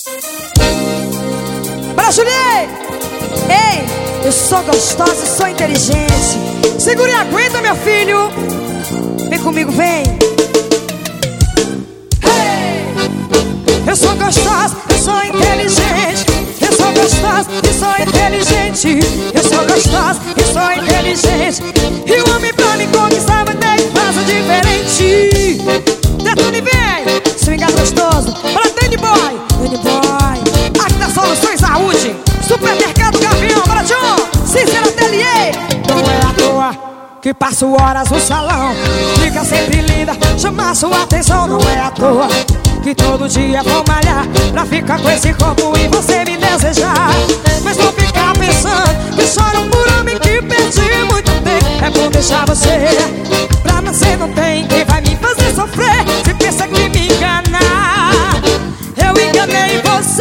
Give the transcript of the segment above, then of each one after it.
Bora, Juliei! Ei, eu sou gostosa e sou inteligente. Segura e aguenta, meu filho. Vem comigo, vem. Hey! Eu sou gostosa, eu sou inteligente. Eu sou gostosa e sou inteligente. Eu sou gostosa e sou inteligente. E o homem pra me conquistar vai ter que fazer diferente. Detone, vem, swinga gostoso. Para Danny Boy, Danny Boy. Aqui da Soluções Saúde, Supermercado Gavião, bora John, Cícero Atelier. Não é à toa que passo horas no salão. Fica sempre linda, chama sua atenção. Não é à toa que todo dia vou malhar pra ficar com esse corpo e você me desejar. Mas não ficar pensando que choram por homem que perdi muito tempo. É bom deixar você, pra nascer não tem quem vai me fazer sofrer. Se pensa que me enganar, eu enganei você.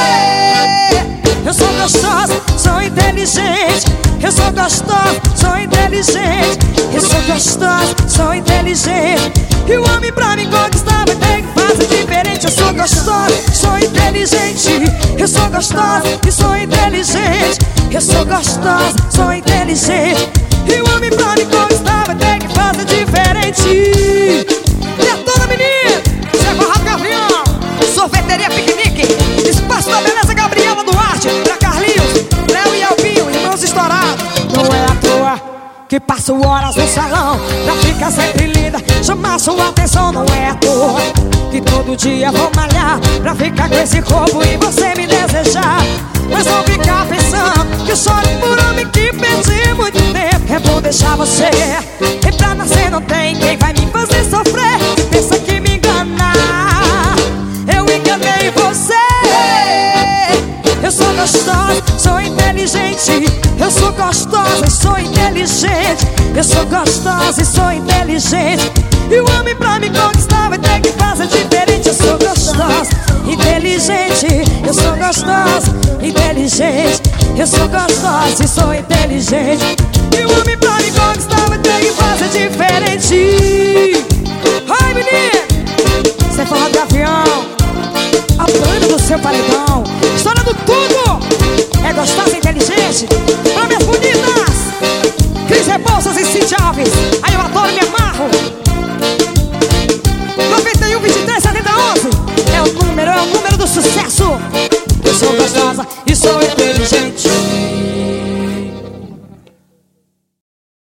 Eu sou gostosa, sou inteligente. Eu sou gostosa, sou inteligente. Eu sou gostosa, sou inteligente. E o homem pra me conquistar vai ter que fazer diferente. Eu sou gostosa, sou inteligente. Eu sou gostosa e sou inteligente. Eu sou gostosa, sou inteligente. E o homem pra me conquistar vai ter que fazer diferente. Detona, menino! Zé Barraco Gavião, Sorveteria Piquenique, Espaço da Beleza Gabriela Duarte, pra Carlinhos, Léo e Albinho, irmãos estourados. Não é à toa que passo horas no salão pra ficar sempre linda, chamar sua atenção. Não é à toa que todo dia vou malhar pra ficar com esse corpo e você me desejar. Mas não ficar pensando que choro por homem que perdi muito tempo. É bom deixar você, e pra nascer não tem quem vai me fazer sofrer. Se pensa que me enganar, eu enganei você. Eu sou gostosa, sou inteligente. Eu sou gostosa e sou inteligente. Eu sou gostosa e sou inteligente. E o homem pra me conquistar vai ter que fazer diferente. Eu sou gostosa, inteligente. Eu sou gostosa, inteligente. Eu sou gostosa e sou inteligente. E o homem pra me conquistar vai ter que fazer diferente.